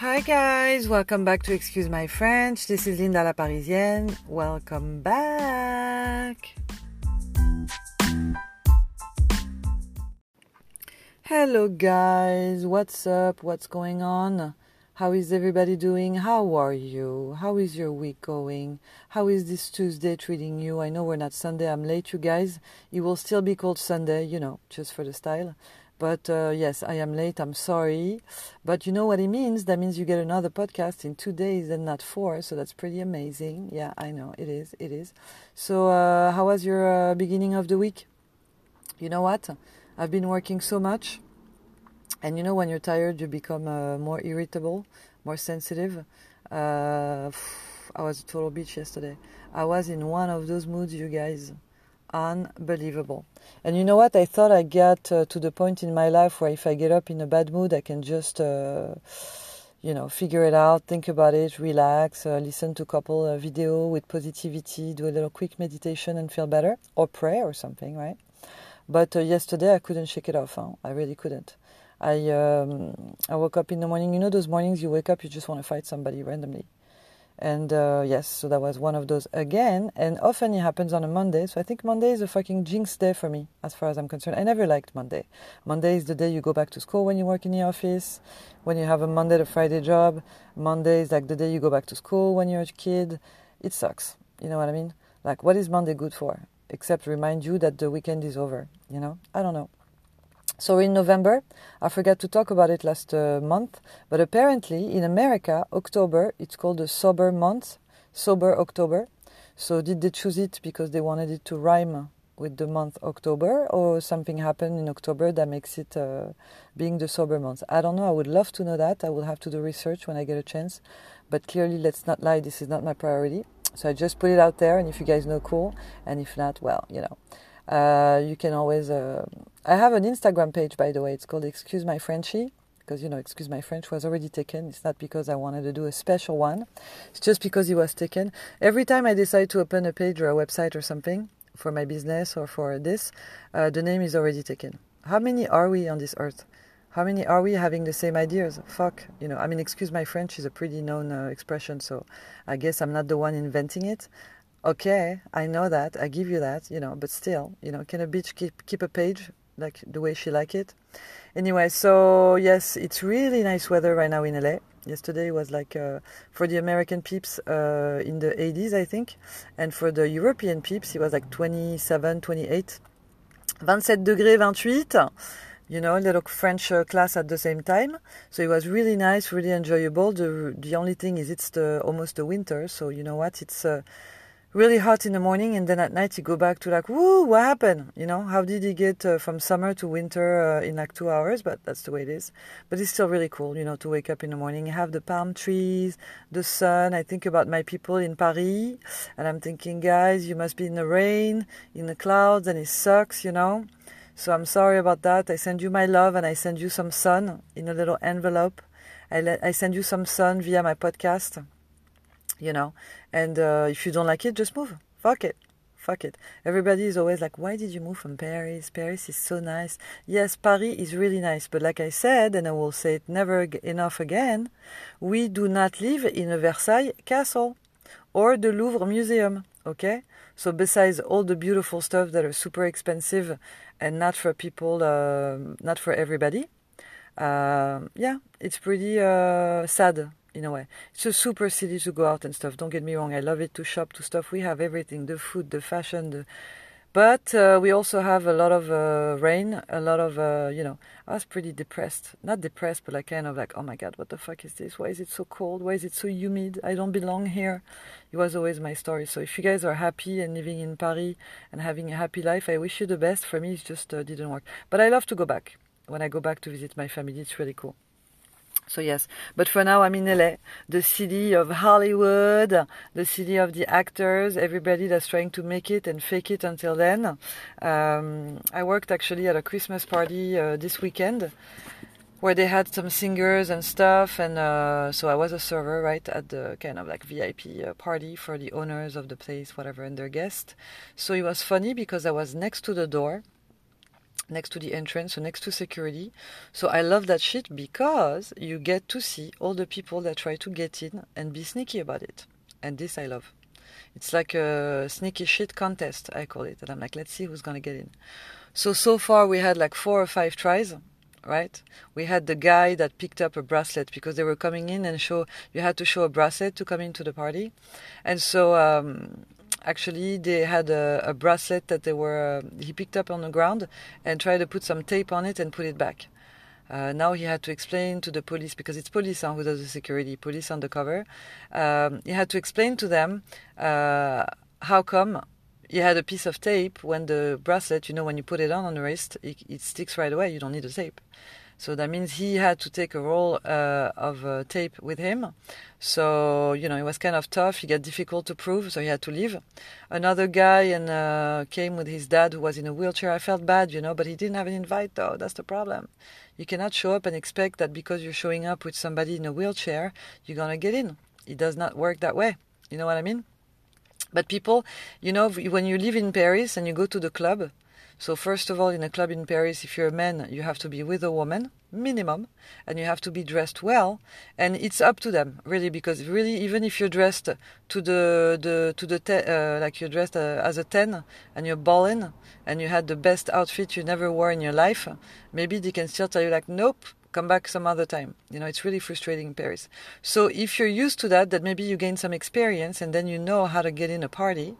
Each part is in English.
Hi guys, welcome back to Excuse My French. This is Linda la Parisienne. Welcome back. Hello guys, what's up? What's going on? How is everybody doing? How are you? How is your week going? How is this Tuesday treating you? I know we're not Sunday, I'm late you guys. It will still be called Sunday, just for the style. But yes, I am late, I'm sorry. But you know what it means? That means you get another podcast in 2 days and not 4, so that's pretty amazing. Yeah, I know, it is. So how was your beginning of the week? You know what? I've been working so much. And when you're tired, you become more irritable, more sensitive. I was a total bitch yesterday. I was in one of those moods, you guys. Unbelievable. And you know what? I thought I got to the point in my life where if I get up in a bad mood, I can just, figure it out, think about it, relax, listen to a couple video with positivity, do a little quick meditation and feel better, or pray or something, right? But yesterday I couldn't shake it off. I really couldn't. I woke up in the morning. You know those mornings you wake up, you just want to fight somebody randomly. And yes, so that was one of those again. And often it happens on a Monday. So I think Monday is a fucking jinx day for me, as far as I'm concerned. I never liked Monday. Monday is the day you go back to school when you work in the office, when you have a Monday to Friday job. Monday is like the day you go back to school when you're a kid. It sucks. You know what I mean? Like, what is Monday good for? Except remind you that the weekend is over. I don't know. So in November, I forgot to talk about it last month, but apparently in America, October, it's called the sober month, sober October. So did they choose it because they wanted it to rhyme with the month October, or something happened in October that makes it being the sober month? I don't know. I would love to know that. I will have to do research when I get a chance. But clearly, let's not lie, this is not my priority. So I just put it out there, and if you guys know, cool. And if not, well, you can always... I have an Instagram page, by the way. It's called Excuse My Frenchie, because, Excuse My French was already taken. It's not because I wanted to do a special one. It's just because it was taken. Every time I decide to open a page or a website or something for my business or for this, the name is already taken. How many are we on this earth? How many are we having the same ideas? Fuck, Excuse My French is a pretty known expression, so I guess I'm not the one inventing it. Okay, I know that, I give you that, but still, can a bitch keep a page like the way she like it? Anyway, so yes, it's really nice weather right now in LA. Yesterday was like, for the American peeps, in the 80s, I think. And for the European peeps, it was like 27, 28. 27 degrés, 28. A little French class at the same time. So it was really nice, really enjoyable. The only thing is it's almost the winter. So you know what, it's... really hot in the morning, and then at night you go back to like, woo, what happened? How did he get from summer to winter in like 2 hours? But that's the way it is. But it's still really cool, to wake up in the morning, have the palm trees, the sun. I think about my people in Paris, and I'm thinking, guys, you must be in the rain, in the clouds, and it sucks, So I'm sorry about that. I send you my love, and I send you some sun in a little envelope. I send you some sun via my podcast. And if you don't like it, just move. Fuck it. Everybody is always like, why did you move from Paris? Paris is so nice. Yes, Paris is really nice, but like I said, and I will say it never enough again, we do not live in a Versailles castle or the Louvre museum, okay? So besides all the beautiful stuff that are super expensive and not for people, not for everybody, it's pretty sad. In a way, it's a super city to go out and stuff. Don't get me wrong, I love it to shop, to stuff. We have everything, the food, the fashion, but we also have a lot of rain, a lot of, I was pretty depressed. Not depressed, but like kind of like, oh my God, what the fuck is this? Why is it so cold? Why is it so humid? I don't belong here. It was always my story. So if you guys are happy and living in Paris and having a happy life, I wish you the best. For me, it just didn't work. But I love to go back. When I go back to visit my family, it's really cool. So yes, but for now I'm in LA, the city of Hollywood, the city of the actors, everybody that's trying to make it and fake it until then. I worked actually at a Christmas party this weekend where they had some singers and stuff, and so I was a server, right, at the kind of like VIP party for the owners of the place, whatever, and their guests. So it was funny because I was next to the door. next to the entrance, so next to security. So I love that shit because you get to see all the people that try to get in and be sneaky about it. And this I love. It's like a sneaky shit contest, I call it. And I'm like, let's see who's gonna get in. So far we had like 4 or 5 tries, right? We had the guy that picked up a bracelet because they were coming in and you had to show a bracelet to come into the party. And so actually they had a bracelet that he picked up on the ground and tried to put some tape on it and put it back. Now he had to explain to the police, because it's police who does the security, police undercover. He had to explain to them how come he had a piece of tape when the bracelet, when you put it on the wrist, it sticks right away. You don't need a tape. So that means he had to take a roll of tape with him. So, it was kind of tough. It got difficult to prove, so he had to leave. Another guy came with his dad who was in a wheelchair. I felt bad, but he didn't have an invite, though. That's the problem. You cannot show up and expect that because you're showing up with somebody in a wheelchair, you're going to get in. It does not work that way. You know what I mean? But people, when you live in Paris and you go to the club, so first of all, in a club in Paris, if you're a man, you have to be with a woman, minimum, and you have to be dressed well, and it's up to them, really, because really, even if you're dressed like you're dressed as a 10, and you're ballin', and you had the best outfit you never wore in your life, maybe they can still tell you like, nope, come back some other time. It's really frustrating in Paris. So if you're used to that maybe you gain some experience, and then you know how to get in a party.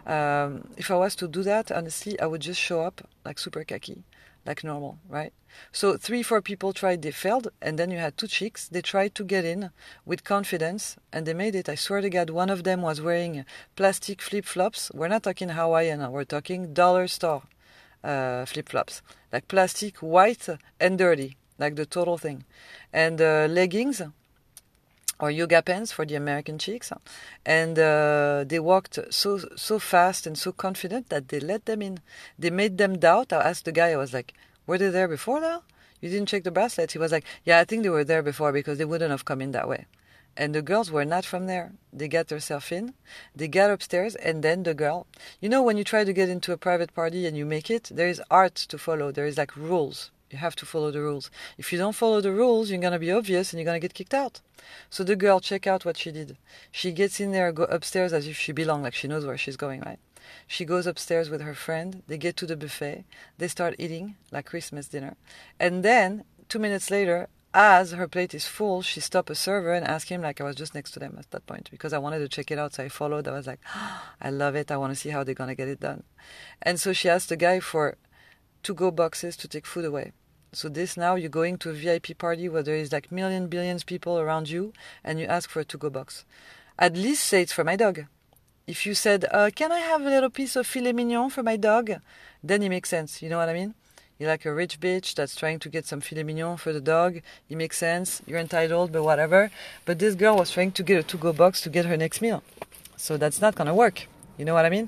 If I was to do that, honestly, I would just show up like super khaki, like normal, right? So 3-4 people tried, they failed, and then you had 2 chicks. They tried to get in with confidence, and they made it. I swear to God, one of them was wearing plastic flip-flops. We're not talking Hawaiian, we're talking dollar store flip-flops, like plastic, white and dirty, like the total thing, and leggings, or yoga pants for the American chicks. And they walked so fast and so confident that they let them in. They made them doubt. I asked the guy, I was like, were they there before now? You didn't check the bracelets? He was like, yeah, I think they were there before because they wouldn't have come in that way. And the girls were not from there. They got themselves in. They got upstairs, and then the girl... when you try to get into a private party and you make it, there is art to follow. There is like rules. You have to follow the rules. If you don't follow the rules, you're going to be obvious and you're going to get kicked out. So the girl, check out what she did. She gets in there, go upstairs as if she belongs, like she knows where she's going, right? She goes upstairs with her friend. They get to the buffet. They start eating, like Christmas dinner. And then, 2 minutes later, as her plate is full, she stopped a server and asked him, like I was just next to them at that point, because I wanted to check it out, so I followed. I was like, oh, I love it. I want to see how they're going to get it done. And so she asked the guy for to-go boxes to take food away. So this now, you're going to a VIP party where there is like billions people around you, and you ask for a to-go box. At least say it's for my dog. If you said, can I have a little piece of filet mignon for my dog? Then it makes sense. You know what I mean? You're like a rich bitch that's trying to get some filet mignon for the dog. It makes sense. You're entitled, but whatever. But this girl was trying to get a to-go box to get her next meal. So that's not going to work. You know what I mean?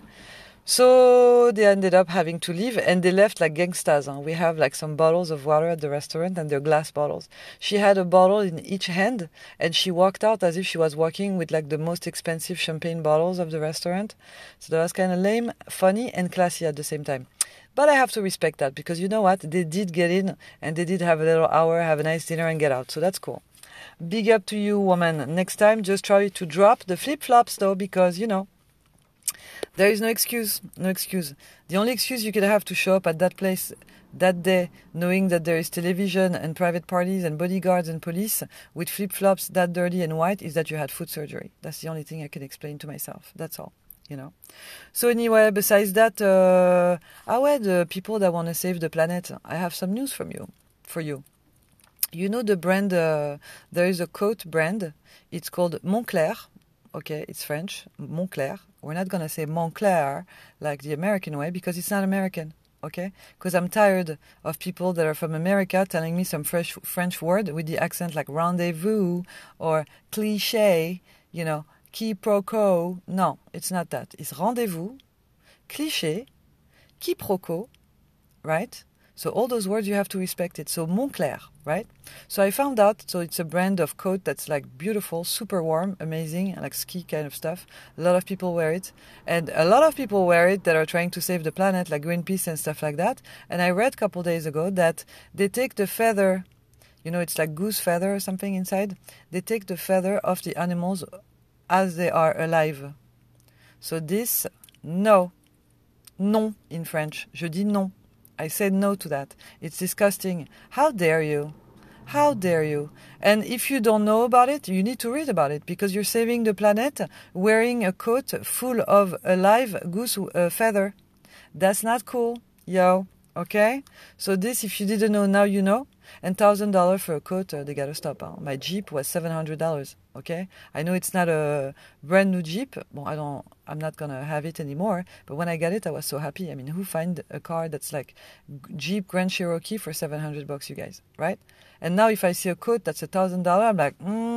So they ended up having to leave, and they left like gangstas. We have like some bottles of water at the restaurant, and they're glass bottles. She had a bottle in each hand, and she walked out as if she was walking with like the most expensive champagne bottles of the restaurant. So that was kind of lame, funny, and classy at the same time. But I have to respect that, because you know what? They did get in, and they did have a little hour, have a nice dinner, and get out. So that's cool. Big up to you, woman. Next time, just try to drop the flip-flops, though, because, there is no excuse. No excuse. The only excuse you could have to show up at that place that day, knowing that there is television and private parties and bodyguards and police with flip-flops that dirty and white, is that you had foot surgery. That's the only thing I can explain to myself. That's all. So anyway, besides that, the people that want to save the planet, I have some news for you. You know the brand, there is a coat brand. It's called Moncler. Okay, it's French, Moncler. We're not going to say Moncler like the American way, because it's not American, okay? Because I'm tired of people that are from America telling me some French word with the accent like rendezvous or cliché, quiproquo. No, it's not that. It's rendezvous, cliché, quiproquo, right? So all those words, you have to respect it. So Moncler, right? So I found out, so it's a brand of coat that's like beautiful, super warm, amazing, like ski kind of stuff. A lot of people wear it. And a lot of people wear it that are trying to save the planet, like Greenpeace and stuff like that. And I read a couple days ago that they take the feather, you know, it's like goose feather or something inside. They take the feather of the animals as they are alive. So this, no. Non in French. Je dis non. I said no to that. It's disgusting. How dare you? How dare you? And if you don't know about it, you need to read about it because you're saving the planet wearing a coat full of a live goose feather. That's not cool, yo. Okay? So this, if you didn't know, now you know. And $1,000 for a coat, they gotta stop. Huh? My Jeep was $700. Okay? I know it's not a brand new Jeep. Well, I'm not gonna have it anymore. But when I got it, I was so happy. I mean, who find a car that's like Jeep Grand Cherokee for $700, you guys, right? And now if I see a coat that's $1,000, I'm like,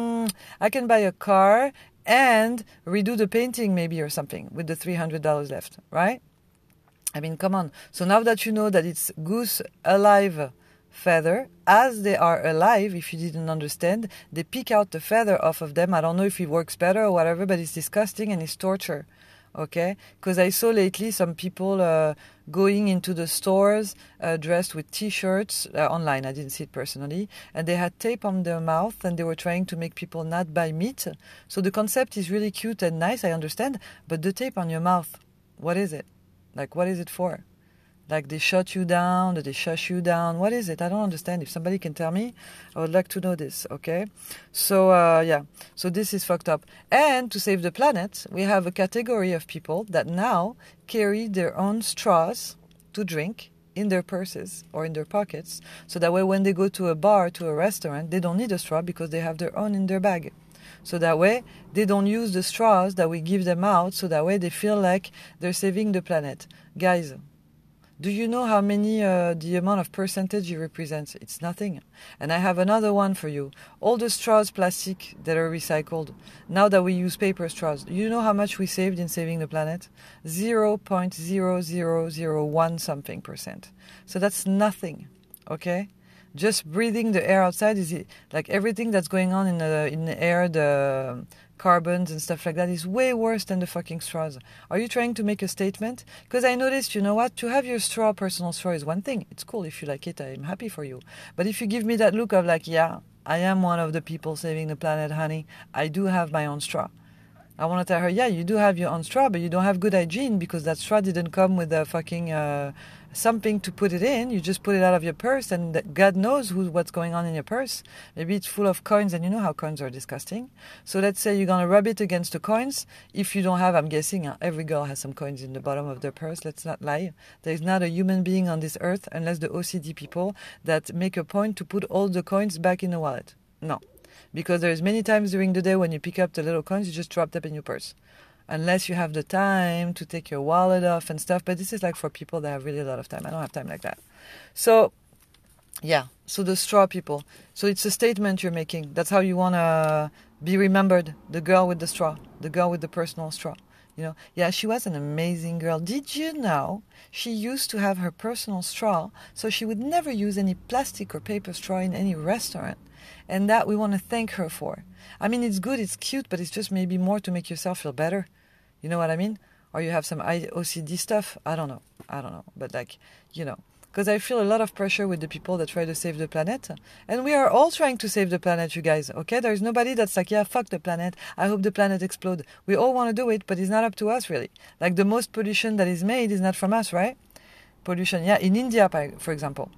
I can buy a car and redo the painting maybe or something with the $300 left, right? I mean, come on. So now that you know that it's goose alive feather, as they are alive, if you didn't understand, they pick out the feather off of them. I don't know if it works better or whatever, but it's disgusting and it's torture. Okay? Because I saw lately some people going into the stores dressed with t-shirts online. I didn't see it personally. And they had tape on their mouth and they were trying to make people not buy meat. So the concept is really cute and nice, I understand. But the tape on your mouth, what is it? Like, what is it for? Like, they shut you down, they shush you down. What is it? I don't understand. If somebody can tell me, I would like to know this, okay? So, yeah. So this is fucked up. And to save the planet, we have a category of people that now carry their own straws to drink in their purses or in their pockets. So that way when they go to a bar, to a restaurant, they don't need a straw because they have their own in their bag. So that way, they don't use the straws that we give them out. So that way, they feel like they're saving the planet. Guys, do you know how many, the amount of percentage it represents? It's nothing. And I have another one for you. All the straws, plastic, that are recycled, now that we use paper straws, do you know how much we saved in saving the planet? 0.0001 something percent. So that's nothing, okay? Just breathing the air outside is like everything that's going on in the air, the carbons and stuff like that is way worse than the fucking straws. Are you trying to make a statement? Because I noticed, you know what, to have your straw, personal straw is one thing. It's cool if you like it. I'm happy for you. But if you give me that look of like, yeah, I am one of the people saving the planet, honey. I do have my own straw. I want to tell her, yeah, you do have your own straw, but you don't have good hygiene because that straw didn't come with a fucking something to put it in. You just put it out of your purse, and God knows what's going on in your purse. Maybe it's full of coins, and you know how coins are disgusting. So let's say you're going to rub it against the coins. If you don't have, I'm guessing, every girl has some coins in the bottom of their purse. Let's not lie. There is not a human being on this earth, unless the OCD people, that make a point to put all the coins back in the wallet. No. Because there's many times during the day when you pick up the little coins, you just drop them in your purse. Unless you have the time to take your wallet off and stuff. But this is like for people that have really a lot of time. I don't have time like that. So, yeah. So the straw people. So it's a statement you're making. That's how you want to be remembered. The girl with the straw. The girl with the personal straw. You know, yeah, she was an amazing girl. Did you know she used to have her personal straw, so she would never use any plastic or paper straw in any restaurant? And that we want to thank her for. I mean, it's good, it's cute, but it's just maybe more to make yourself feel better. You know what I mean? Or you have some OCD stuff. I don't know. But like, you know, because I feel a lot of pressure with the people that try to save the planet. And we are all trying to save the planet, you guys. Okay? There's nobody that's like, yeah, fuck the planet. I hope the planet explodes. We all want to do it, but it's not up to us, really. Like the most pollution that is made is not from us, right? Pollution, yeah. In India, for example.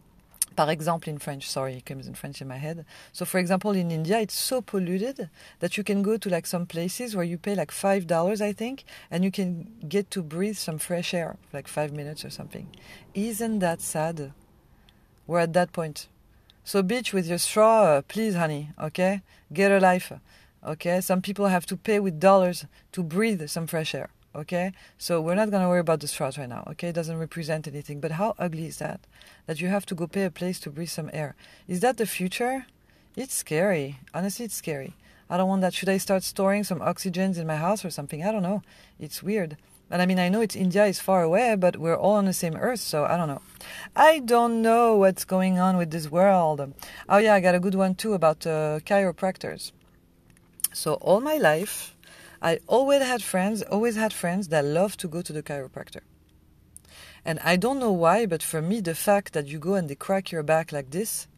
Par exemple in French, sorry, it comes in French in my head. So for example, in India, it's so polluted that you can go to like some places where you pay like $5, I think, and you can get to breathe some fresh air for like 5 minutes or something. Isn't that sad? We're at that point. So bitch, with your straw, please, honey, okay? Get a life, okay? Some people have to pay with dollars to breathe some fresh air. Okay, so we're not going to worry about the straws right now, okay? It doesn't represent anything. But how ugly is that? That you have to go pay a place to breathe some air. Is that the future? It's scary. Honestly, it's scary. I don't want that. Should I start storing some oxygens in my house or something? I don't know. It's weird. And I mean, I know India is far away, but we're all on the same earth, so I don't know. I don't know what's going on with this world. Oh yeah, I got a good one too about chiropractors. So all my life, I always had friends that love to go to the chiropractor. And I don't know why, but for me, the fact that you go and they crack your back like this,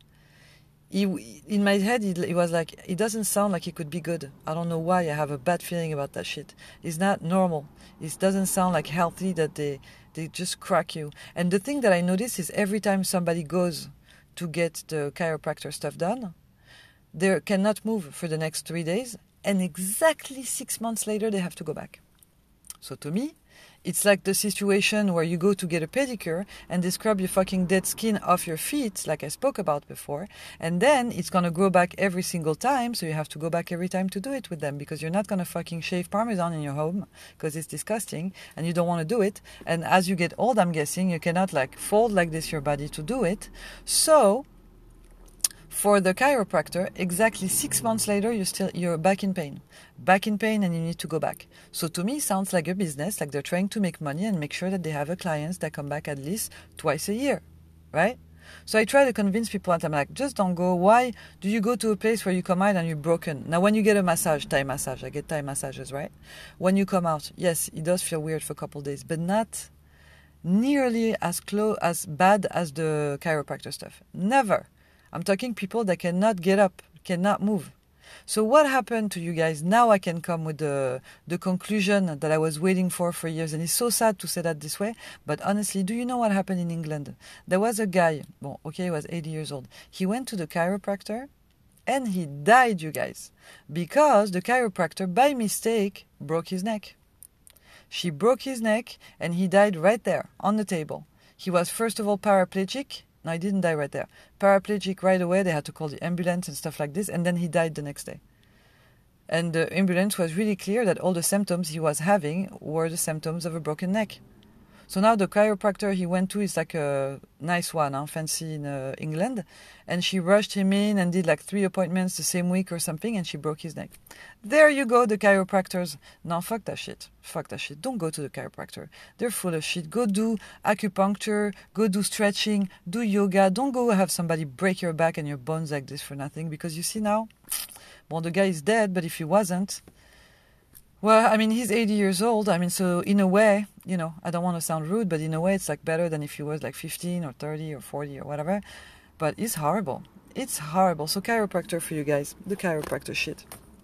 in my head, it was like, it doesn't sound like it could be good. I don't know why. I have a bad feeling about that shit. It's not normal. It doesn't sound like healthy that they just crack you. And the thing that I notice is every time somebody goes to get the chiropractor stuff done, they cannot move for the next 3 days. And exactly 6 months later, they have to go back. So to me, it's like the situation where you go to get a pedicure and they scrub your fucking dead skin off your feet, like I spoke about before, and then it's gonna grow back every single time, so you have to go back every time to do it with them, because you're not gonna fucking shave Parmesan in your home, because it's disgusting, and you don't want to do it, and as you get old, I'm guessing, you cannot like fold like this your body to do it, so for the chiropractor, exactly 6 months later, you're back in pain, and you need to go back. So to me, it sounds like a business, like they're trying to make money and make sure that they have clients that come back at least twice a year, right? So I try to convince people, and I'm like, just don't go. Why do you go to a place where you come out and you're broken? Now, when you get a massage, Thai massage, I get Thai massages, right? When you come out, yes, it does feel weird for a couple of days, but not nearly as bad as the chiropractor stuff. Never. I'm talking people that cannot get up, cannot move. So what happened to you guys? Now I can come with the conclusion that I was waiting for years. And it's so sad to say that this way. But honestly, do you know what happened in England? There was a guy, he was 80 years old. He went to the chiropractor and he died, you guys. Because the chiropractor, by mistake, broke his neck. She broke his neck and he died right there on the table. He was first of all paraplegic. No, he didn't die right there. Paraplegic right away. They had to call the ambulance and stuff like this. And then he died the next day. And the ambulance was really clear that all the symptoms he was having were the symptoms of a broken neck. So now the chiropractor he went to is like a nice one, fancy in England. And she rushed him in and did like 3 appointments the same week or something. And she broke his neck. There you go, the chiropractors. No, fuck that shit. Fuck that shit. Don't go to the chiropractor. They're full of shit. Go do acupuncture. Go do stretching. Do yoga. Don't go have somebody break your back and your bones like this for nothing. Because you see now, the guy is dead. But if he wasn't, well, I mean, he's 80 years old. I mean, so in a way, I don't want to sound rude, but in a way it's like better than if he was like 15 or 30 or 40 or whatever. But it's horrible. It's horrible. So chiropractor for you guys. The chiropractor shit.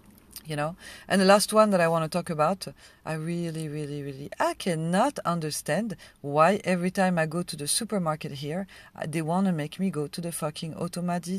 And the last one that I want to talk about, I really, really, really, I cannot understand why every time I go to the supermarket here, they want to make me go to the fucking automated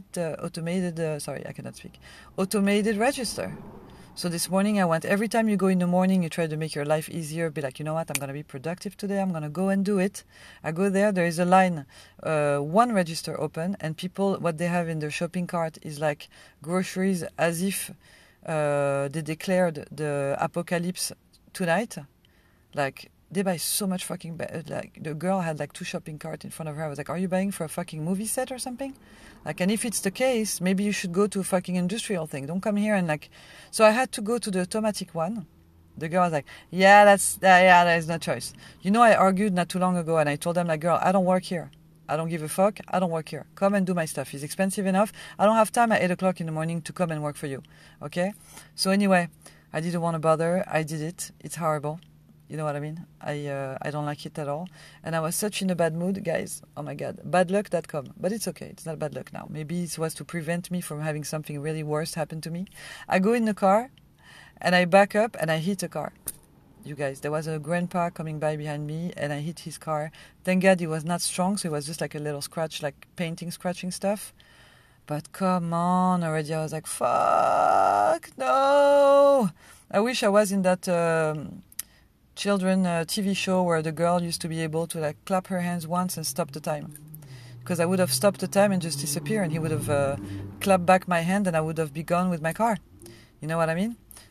register. So this morning I went, every time you go in the morning, you try to make your life easier, be like, you know what, I'm going to be productive today, I'm going to go and do it. I go there is a line, one register open, and people, what they have in their shopping cart is like groceries as if they declared the apocalypse tonight. Like, they buy so much fucking like the girl had like 2 shopping carts in front of her. I was like, are you buying for a fucking movie set or something? Like, and if it's the case, maybe you should go to a fucking industrial thing. Don't come here and like. So I had to go to the automatic one. The girl was like, there is no choice. I argued not too long ago and I told them, like, girl, I don't work here. I don't give a fuck. I don't work here. Come and do my stuff. It's expensive enough. I don't have time at 8 o'clock in the morning to come and work for you. Okay? So anyway, I didn't want to bother. I did it. It's horrible. You know what I mean? I don't like it at all. And I was such in a bad mood, guys. Oh my God. Badluck.com. But it's okay. It's not bad luck now. Maybe it was to prevent me from having something really worse happen to me. I go in the car and I back up and I hit a car. You guys, there was a grandpa coming by behind me and I hit his car. Thank God he was not strong, so it was just like a little scratch, like painting, scratching stuff. But come on, already I was like, fuck, no. I wish I was in that children TV show where the girl used to be able to like clap her hands once and stop the time. Because I would have stopped the time and just disappear and he would have clapped back my hand and I would have be gone with my car. You know what I mean?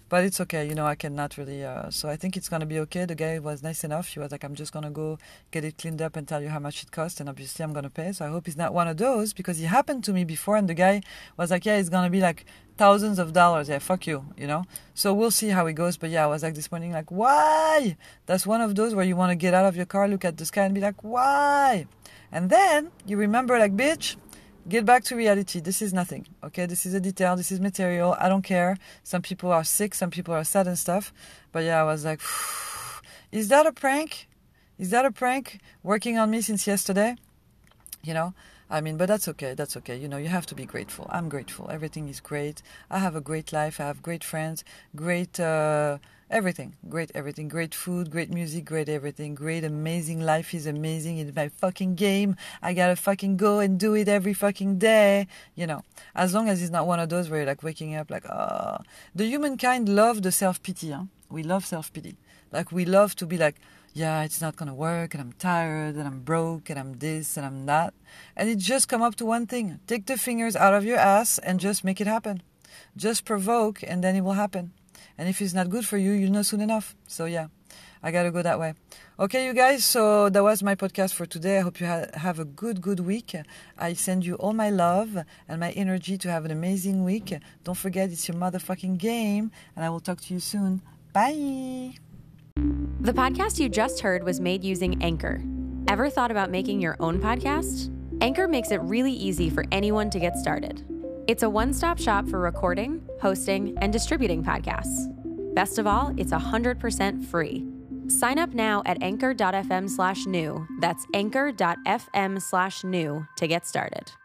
But it's okay, I cannot really. So I think it's gonna be okay. The guy was nice enough. He was like, "I'm just gonna go get it cleaned up and tell you how much it cost, and obviously I'm gonna pay." So I hope he's not one of those, because he happened to me before, and the guy was like, "Yeah, it's gonna be like thousands of dollars." Yeah, fuck you, So we'll see how it goes. But yeah, I was like this morning, like, why? That's one of those where you want to get out of your car, look at the sky, and be like, why? And then you remember, like, bitch. Get back to reality. This is nothing, okay? This is a detail. This is material. I don't care. Some people are sick. Some people are sad and stuff. But yeah, I was like, is that a prank? Is that a prank working on me since yesterday? But that's okay. That's okay. You have to be grateful. I'm grateful. Everything is great. I have a great life. I have great friends, great everything. Great everything. Great food, great music, great everything. Great, amazing. Life is amazing. It's my fucking game. I gotta fucking go and do it every fucking day. As long as it's not one of those where you're like waking up like, The humankind love the self-pity. Huh? We love self-pity. Like, we love to be like, yeah, it's not going to work, and I'm tired, and I'm broke, and I'm this, and I'm that. And it just come up to one thing. Take the fingers out of your ass and just make it happen. Just provoke, and then it will happen. And if it's not good for you, you'll know soon enough. So yeah, I got to go that way. Okay, you guys, so that was my podcast for today. I hope you have a good week. I send you all my love and my energy to have an amazing week. Don't forget, it's your motherfucking game, and I will talk to you soon. Bye! The podcast you just heard was made using Anchor. Ever thought about making your own podcast? Anchor makes it really easy for anyone to get started. It's a one-stop shop for recording, hosting, and distributing podcasts. Best of all, it's 100% free. Sign up now at anchor.fm/new. That's anchor.fm/new to get started.